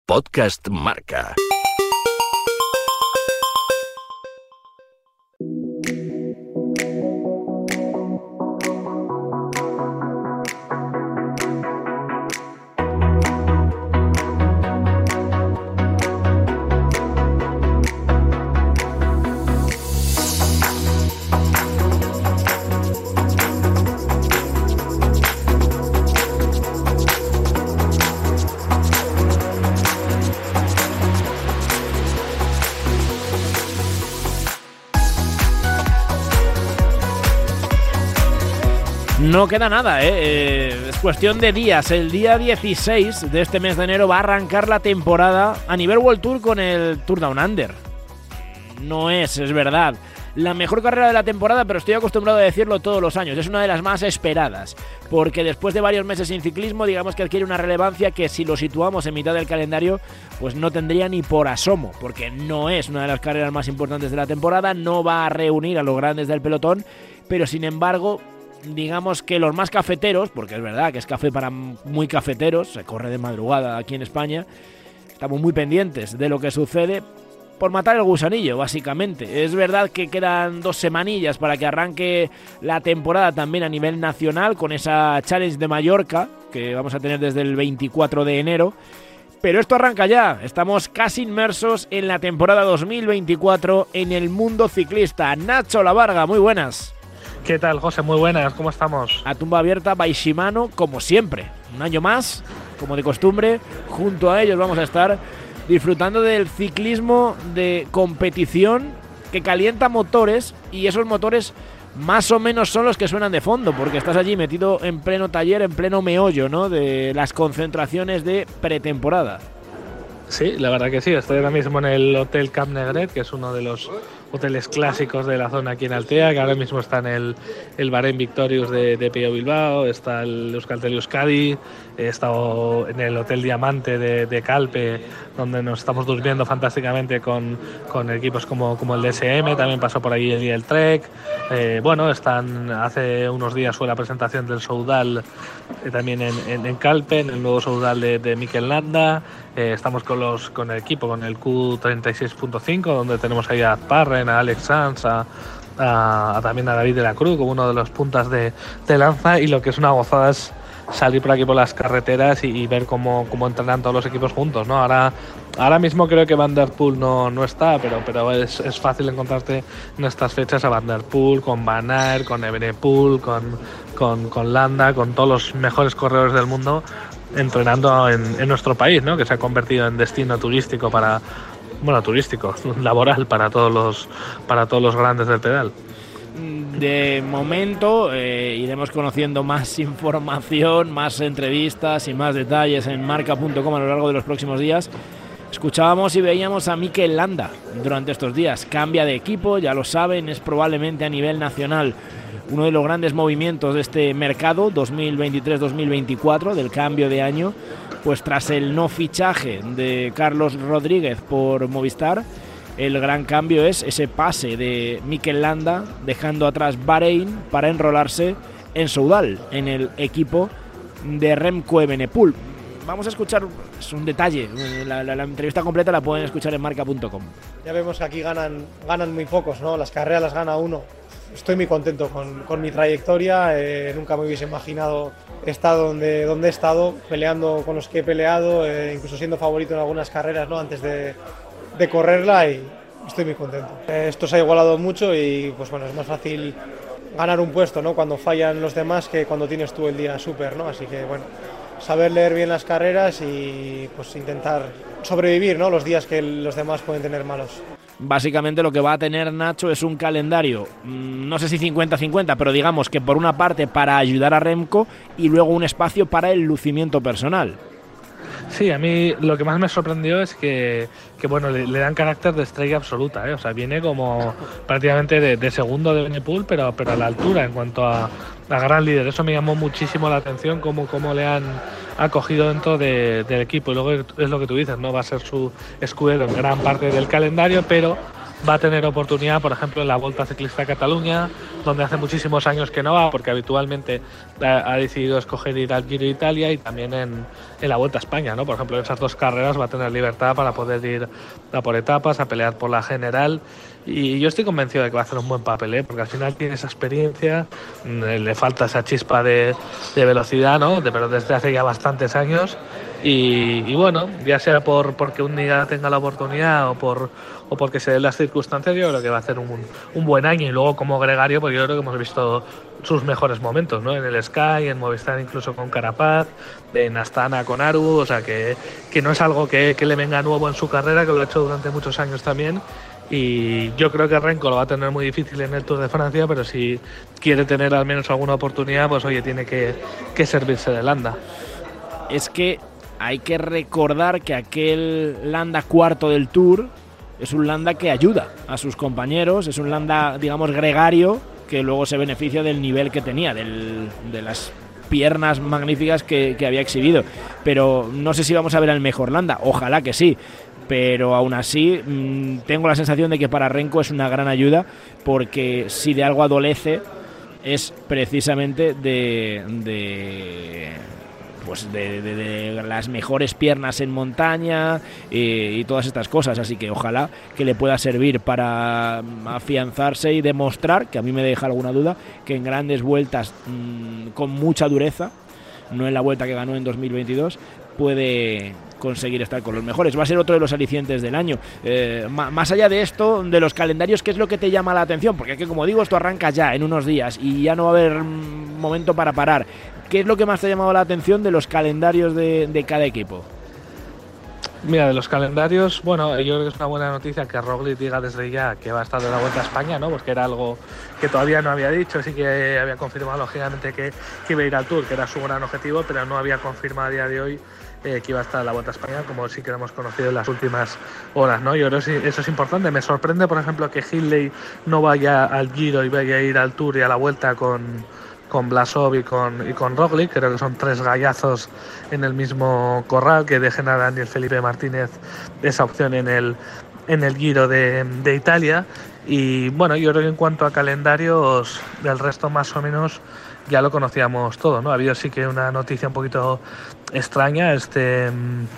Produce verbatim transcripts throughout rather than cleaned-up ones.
Podcast Marca. No queda nada, ¿eh? ¿eh? Es cuestión de días. El día dieciséis de este mes de enero va a arrancar la temporada a nivel World Tour con el Tour Down Under. No es, es verdad, la mejor carrera de la temporada, pero estoy acostumbrado a decirlo todos los años. Es una de las más esperadas, porque después de varios meses sin ciclismo, digamos que adquiere una relevancia que si lo situamos en mitad del calendario, pues no tendría ni por asomo, porque no es una de las carreras más importantes de la temporada, no va a reunir a los grandes del pelotón, pero sin embargo, digamos que los más cafeteros, porque es verdad que es café para muy cafeteros, se corre de madrugada aquí en España, estamos muy pendientes de lo que sucede por matar el gusanillo, básicamente. Es verdad que quedan dos semanillas para que arranque la temporada también a nivel nacional, con esa Challenge de Mallorca, que vamos a tener desde el veinticuatro de enero, pero esto arranca ya. Estamos casi inmersos en la temporada dos mil veinticuatro en el mundo ciclista. Nacho Lavarga, muy buenas. ¿Qué tal, José? Muy buenas, ¿cómo estamos? A tumba abierta, by Shimano, como siempre. Un año más, como de costumbre, junto a ellos vamos a estar disfrutando del ciclismo de competición que calienta motores, y esos motores más o menos son los que suenan de fondo, porque estás allí metido en pleno taller, en pleno meollo, ¿no?, de las concentraciones de pretemporada. Sí, la verdad que sí. Estoy ahora mismo en el Hotel Cap Negret, que es uno de los hoteles clásicos de la zona aquí en Altea, que ahora mismo está en el, el Bahrein Victorious de, de Pello Bilbao, está el Euskaltel Euskadi, he estado en el Hotel Diamante de, de Calpe, donde nos estamos durmiendo fantásticamente con, con equipos como, como el D S M, también pasó por ahí el el Trek. Eh, bueno, están, hace unos días fue la presentación del Soudal eh, también en, en, en Calpe, en el nuevo Soudal de, de Mikel Landa. Eh, estamos con los con el equipo, con el Q treinta y seis punto cinco, donde tenemos ahí a Parren, a Alex Sanz, a, a, a también a David de la Cruz, como uno de los puntas de, de lanza, y lo que es una gozada es salir por aquí por las carreteras y, y ver cómo, cómo entrenan todos los equipos juntos, ¿no? Ahora, ahora mismo creo que Van der Poel no, no está, pero, pero es, es fácil encontrarte en estas fechas a Van der Poel, con Van Aert, con Evenepoel, con, con, con Landa, con todos los mejores corredores del mundo entrenando en, en nuestro país, ¿no?, que se ha convertido en destino turístico para, bueno, turístico, laboral para todos los, para todos los grandes del pedal. De momento eh, iremos conociendo más información, más entrevistas y más detalles en marca punto com a lo largo de los próximos días. Escuchábamos y veíamos a Mikel Landa durante estos días. Cambia de equipo, ya lo saben, es probablemente a nivel nacional uno de los grandes movimientos de este mercado dos mil veintitrés dos mil veinticuatro, del cambio de año, pues tras el no fichaje de Carlos Rodríguez por Movistar, el gran cambio es ese pase de Mikel Landa, dejando atrás Bahrein para enrolarse en Soudal, en el equipo de Remco Evenepoel. Vamos a escuchar, es un detalle, la, la, la entrevista completa la pueden escuchar en marca punto com. Ya vemos que aquí ganan, ganan muy pocos, ¿no? Las carreras las gana uno. Estoy muy contento con, con mi trayectoria, eh, nunca me hubiese imaginado estar donde, donde he estado, peleando con los que he peleado, eh, incluso siendo favorito en algunas carreras, ¿no?, antes de, de correrla, y estoy muy contento. Eh, esto se ha igualado mucho y pues bueno, es más fácil ganar un puesto, ¿no?, cuando fallan los demás que cuando tienes tú el día súper, ¿no? Así que bueno, saber leer bien las carreras y pues intentar sobrevivir, ¿no?, los días que los demás pueden tener malos. Básicamente lo que va a tener Nacho es un calendario, no sé si cincuenta cincuenta, pero digamos que por una parte para ayudar a Remco y luego un espacio para el lucimiento personal. Sí, a mí lo que más me sorprendió es que, que bueno, le, le dan carácter de estrella absoluta, ¿eh? O sea, viene como prácticamente de, de segundo de Evenepoel, pero, pero a la altura en cuanto a, a gran líder. Eso me llamó muchísimo la atención, cómo, cómo le han acogido dentro de, del equipo. Y luego es lo que tú dices, ¿no? Va a ser su escudero en gran parte del calendario, pero va a tener oportunidad, por ejemplo, en la Volta Ciclista a Cataluña, donde hace muchísimos años que no va, porque habitualmente ha, ha decidido escoger ir al Giro de Italia, y también en, en la Vuelta a España, ¿no? Por ejemplo, en esas dos carreras va a tener libertad para poder ir a por etapas, a pelear por la general. Y yo estoy convencido de que va a hacer un buen papel, ¿eh? Porque al final tiene esa experiencia, le falta esa chispa de, de velocidad, ¿no? De, pero desde hace ya bastantes años. Y, y bueno, ya sea por porque un día tenga la oportunidad o por o porque se den las circunstancias, yo creo que va a hacer un, un buen año. Y luego como gregario, pues yo creo que hemos visto sus mejores momentos, ¿no? En el Sky, en Movistar incluso con Carapaz, en Astana con Aru, o sea que, que no es algo que, que le venga nuevo en su carrera, que lo ha hecho durante muchos años también. Y yo creo que Renko lo va a tener muy difícil en el Tour de Francia, pero si quiere tener al menos alguna oportunidad, pues oye, tiene que, que servirse de Landa. Es que hay que recordar que aquel Landa cuarto del Tour es un Landa que ayuda a sus compañeros, es un Landa, digamos, gregario, que luego se beneficia del nivel que tenía, del, de las piernas magníficas que, que había exhibido. Pero no sé si vamos a ver al mejor Landa, ojalá que sí. Pero aún así mmm, tengo la sensación de que para Renko es una gran ayuda, porque si de algo adolece es precisamente de, de pues de, de, de las mejores piernas en montaña eh, y todas estas cosas, así que ojalá que le pueda servir para afianzarse y demostrar, que a mí me deja alguna duda, que en grandes vueltas mmm, con mucha dureza, no en la vuelta que ganó en dos mil veintidós, puede conseguir estar con los mejores. Va a ser otro de los alicientes del año. Eh, más allá de esto, de los calendarios, ¿qué es lo que te llama la atención? Porque es que, como digo, esto arranca ya en unos días y ya no va a haber momento para parar. ¿Qué es lo que más te ha llamado la atención de los calendarios de, de cada equipo? Mira, de los calendarios, bueno, yo creo que es una buena noticia que Roglic diga desde ya que va a estar de la Vuelta a España, ¿no? Porque era algo que todavía no había dicho, sí que había confirmado lógicamente que, que iba a ir al Tour, que era su gran objetivo, pero no había confirmado a día de hoy eh, que iba a estar en la Vuelta a España, como sí que lo hemos conocido en las últimas horas, ¿no? Yo creo que eso es importante. Me sorprende, por ejemplo, que Hindley no vaya al Giro y vaya a ir al Tour y a la Vuelta con con Blasov y con, y con Roglic. Creo que son tres gallazos en el mismo corral, que dejen a Daniel Felipe Martínez esa opción en el, en el Giro de, de Italia. Y bueno, yo creo que en cuanto a calendarios, del resto más o menos ya lo conocíamos todo, ¿no? Ha habido sí que una noticia un poquito extraña este,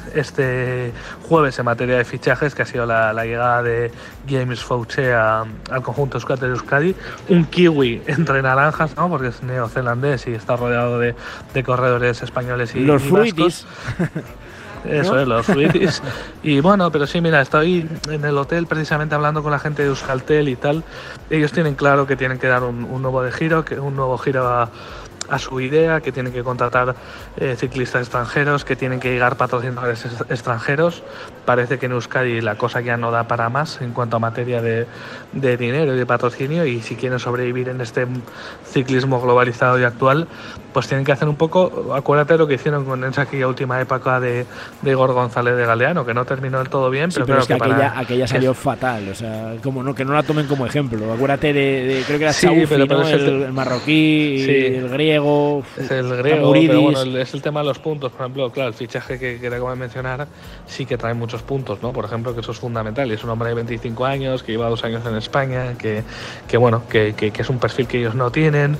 este jueves en materia de fichajes, que ha sido la, la llegada de James Fouché a, al conjunto Euskaltel Euskadi, un kiwi entre naranjas, ¿no? Porque es neozelandés y está rodeado de, de corredores españoles y los y fruitis. Eso, ¿no? Es, los fruitis. Y bueno, pero sí, mira, estoy en el hotel precisamente hablando con la gente de Euskaltel y tal. Ellos tienen claro que tienen que dar un, un nuevo de giro, que un nuevo giro a, a su idea, que tienen que contratar eh, ciclistas extranjeros, que tienen que llegar patrocinadores extranjeros. Parece que en Euskadi la cosa ya no da para más en cuanto a materia de, de dinero y de patrocinio, y si quieren sobrevivir en este ciclismo globalizado y actual, pues tienen que hacer un poco, acuérdate de lo que hicieron con esa aquella última época de, de Igor González de Galeano, que no terminó del todo bien, sí, pero, pero creo es que, que aquella, para... aquella salió es... fatal, o sea, como no, que no la tomen como ejemplo. Acuérdate de, de creo que era sí, Chaufi, pero, pero ¿no? el, el, el marroquí, sí, el griego, es el griego, pero bueno, es el tema de los puntos, por ejemplo, claro, el fichaje que, que te acabo de mencionar sí que trae muchos puntos, ¿no? Por ejemplo, que eso es fundamental, y es un hombre de veinticinco años, que lleva dos años en España, que, que bueno, que, que, que es un perfil que ellos no tienen.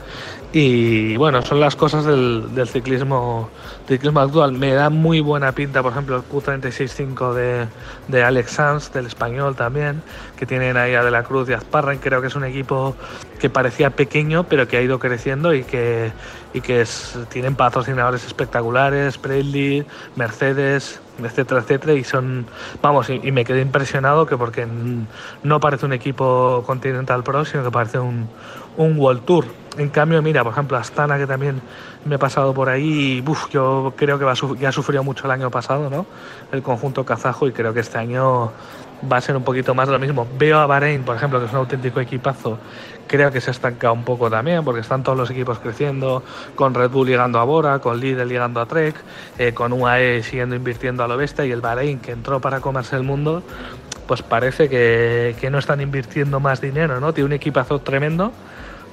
Y bueno, son las cosas del, del ciclismo, ciclismo actual. Me da muy buena pinta, por ejemplo, el Q treinta y seis cinco de, de Alex Sanz, del español también, que tienen ahí a De la Cruz y Azparren. Creo que es un equipo que parecía pequeño, pero que ha ido creciendo y que, y que es, tienen patrocinadores espectaculares, Predly, Mercedes, etcétera, etcétera, y son, vamos, y, y me quedé impresionado, que porque no parece un equipo Continental Pro, sino que parece un, un World Tour. En cambio, mira, por ejemplo, Astana, que también me he pasado por ahí, y uf, yo creo que va a ya sufrió mucho el año pasado, ¿no? El conjunto kazajo, y creo que este año va a ser un poquito más de lo mismo. Veo a Bahrein, por ejemplo, que es un auténtico equipazo. Creo que se estanca un poco también, porque están todos los equipos creciendo, con Red Bull llegando a Bora, con Lidl llegando a Trek, eh, con U A E siguiendo invirtiendo a lo bestia, y el Bahrein, que entró para comerse el mundo, pues parece que, que no están invirtiendo más dinero, ¿no? Tiene un equipazo tremendo,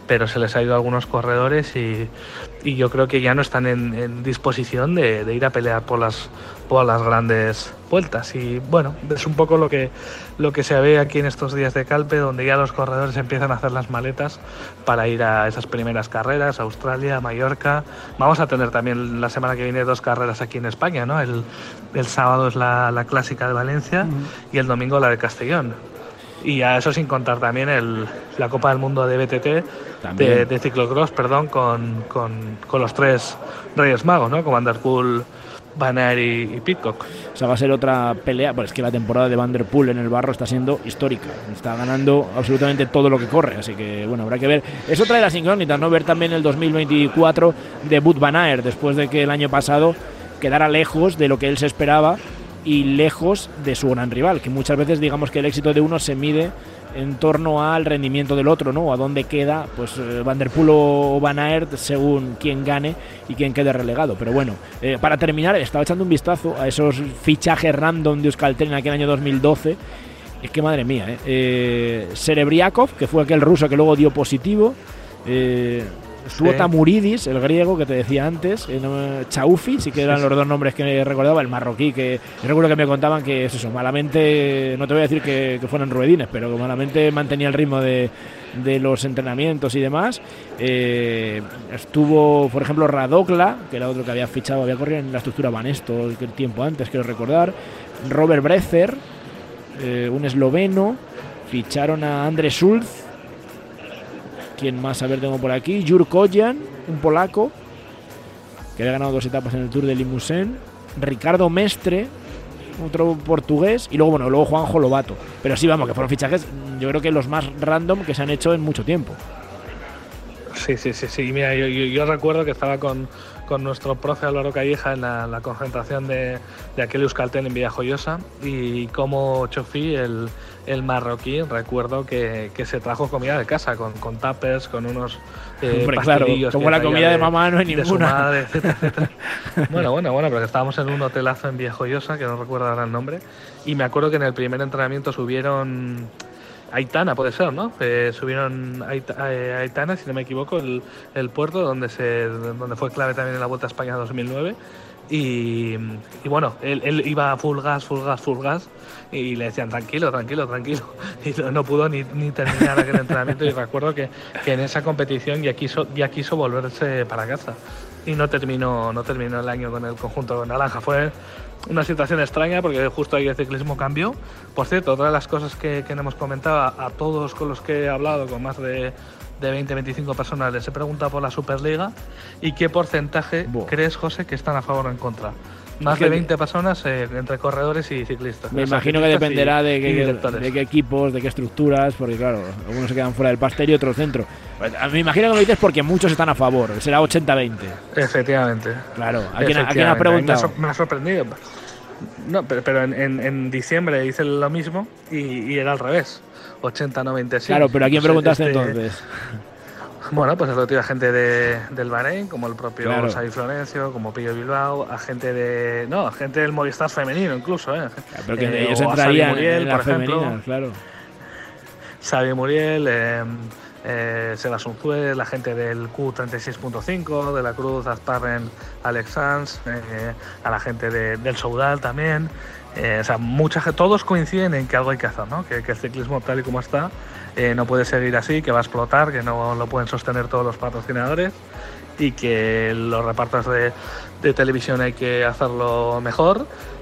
pero se les ha ido a algunos corredores y, y yo creo que ya no están en, en disposición de, de ir a pelear por las, por las grandes vueltas. Y bueno, es un poco lo que, lo que se ve aquí en estos días de Calpe, donde ya los corredores empiezan a hacer las maletas para ir a esas primeras carreras, a Australia, a Mallorca. Vamos a tener también la semana que viene dos carreras aquí en España, ¿no? El, el sábado es la, la clásica de Valencia uh-huh. y el domingo la de Castellón. Y a eso sin contar también el, la Copa del Mundo de B T T, de, de ciclocross, perdón, con, con, con los tres Reyes Magos, ¿no? Con Van der Poel, Van Aert y, y Pidcock. O sea, va a ser otra pelea, pues es que la temporada de Van der Poel en el barro está siendo histórica, está ganando absolutamente todo lo que corre, así que bueno, habrá que ver. Es otra de las incógnitas, ¿no? Ver también el dos mil veinticuatro de Wout van Aert, después de que el año pasado quedara lejos de lo que él se esperaba y lejos de su gran rival, que muchas veces digamos que el éxito de uno se mide en torno al rendimiento del otro, ¿no? O a dónde queda pues eh, Van der Poel o Van Aert según quién gane y quién quede relegado. Pero bueno, eh, para terminar, estaba echando un vistazo a esos fichajes random de Euskaltel en aquel año dos mil doce. Es que madre mía, ¿eh? eh Serebriakov, que fue aquel ruso que luego dio positivo, eh, estuvo sí. Tamuridis, el griego que te decía antes, eh, no, Chaufi, sí que eran sí, sí. los dos nombres que recordaba, el marroquí, que recuerdo que me contaban que es eso, malamente, no te voy a decir que, que fueran ruedines, pero que malamente mantenía el ritmo de, de los entrenamientos y demás. Eh, estuvo, por ejemplo, Radokla, que era otro que había fichado, había corrido en la estructura Banesto el tiempo antes, quiero recordar. Robert Brecer, eh, un esloveno. Ficharon a André Schulz. ¿Quién más? A ver, tengo por aquí. Jur Kojan, un polaco, que había ganado dos etapas en el Tour de Limousin. Ricardo Mestre, otro portugués. Y luego, bueno, luego Juanjo Lobato. Pero sí, vamos, que fueron fichajes, yo creo que los más random que se han hecho en mucho tiempo. Sí, sí, sí, sí. Mira, yo, yo, yo recuerdo que estaba con, con nuestro profe Álvaro Calleja en la, la concentración de, de aquel Euskaltel en Villajoyosa, y como Chofi, el, el marroquí, recuerdo que, que se trajo comida de casa, con, con tuppers, con unos eh, Hombre, pastelillos. Claro, como la comida de, de mamá no hay ninguna. De su madre, etcétera, etcétera. Bueno, bueno, bueno, pero estábamos en un hotelazo en Villajoyosa, que no recuerdo ahora el nombre, y me acuerdo que en el primer entrenamiento subieron Aitana, puede ser, ¿no? Eh, subieron a Aitana, si no me equivoco, el, el puerto donde se donde fue clave también en la Vuelta a España dos mil nueve. Y, y bueno, él, él iba full gas, full gas, full gas, y le decían tranquilo, tranquilo, tranquilo. Y no, no pudo ni, ni terminar aquel entrenamiento. Y recuerdo que, que en esa competición ya quiso, ya quiso volverse para casa. Y no terminó, no terminó el año con el conjunto naranja. Fue una situación extraña porque justo ahí el ciclismo cambió. Por cierto, otra de las cosas que, que hemos comentado a, a todos con los que he hablado, con más de, de veinte a veinticinco personas, les he preguntado por la Superliga y qué porcentaje Buah. crees, José, que están a favor o en contra. Más es que de veinte personas eh, entre corredores y ciclistas. Me imagino que dependerá y, de, qué, de qué equipos, de qué estructuras, porque claro, algunos se quedan fuera del pastel y otros dentro. Me imagino que lo dices porque muchos están a favor, será ochenta veinte. Efectivamente. Claro, ¿a quién, ¿a quién ha preguntado? Me ha sorprendido. No, pero, pero en, en, en diciembre hice lo mismo y, y era al revés, ochenta noventa. Sí. Claro, pero ¿a quién pues preguntaste este, entonces? Bueno, pues es lo tío, a gente de, del Bahrein, como el propio claro. Xavi Florencio, como Pillo Bilbao, a gente de. No, a gente del Movistar femenino incluso, ¿eh? Claro, pero que eh, ellos entrarían Muriel, en la por femenina, ejemplo. Claro. Xavi Muriel, eh, eh, Sebas Unzué, la gente del Q treinta y seis punto cinco, de la Cruz, Azparren, Alex Sanz, eh, a la gente de, del Soudal también. Eh, o sea, mucha, todos coinciden en que algo hay que hacer, ¿no? Que, que el ciclismo tal y como está eh, no puede seguir así, que va a explotar, que no lo pueden sostener todos los patrocinadores y que los repartos de, de televisión hay que hacerlo mejor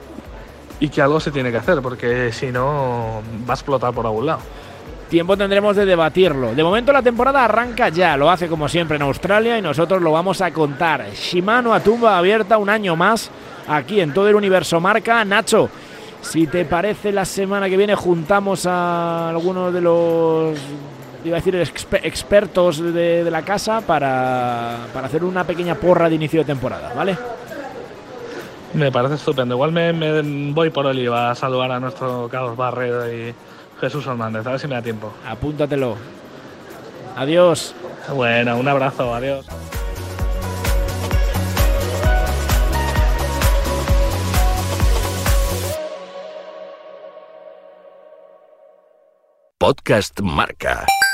y que algo se tiene que hacer, porque si no va a explotar por algún lado. Tiempo tendremos de debatirlo. De momento la temporada arranca ya, lo hace como siempre en Australia y nosotros lo vamos a contar. Shimano a tumba abierta un año más aquí en todo el universo marca. Nacho, si te parece, la semana que viene juntamos a algunos de los, iba a decir, exper- expertos de, de la casa para, para hacer una pequeña porra de inicio de temporada, ¿vale? Me parece estupendo. Igual me, me voy por Oliva a saludar a nuestro Carlos Barredo y Jesús Hernández, a ver si me da tiempo. Apúntatelo. Adiós. Bueno, un abrazo, adiós. Podcast Marca.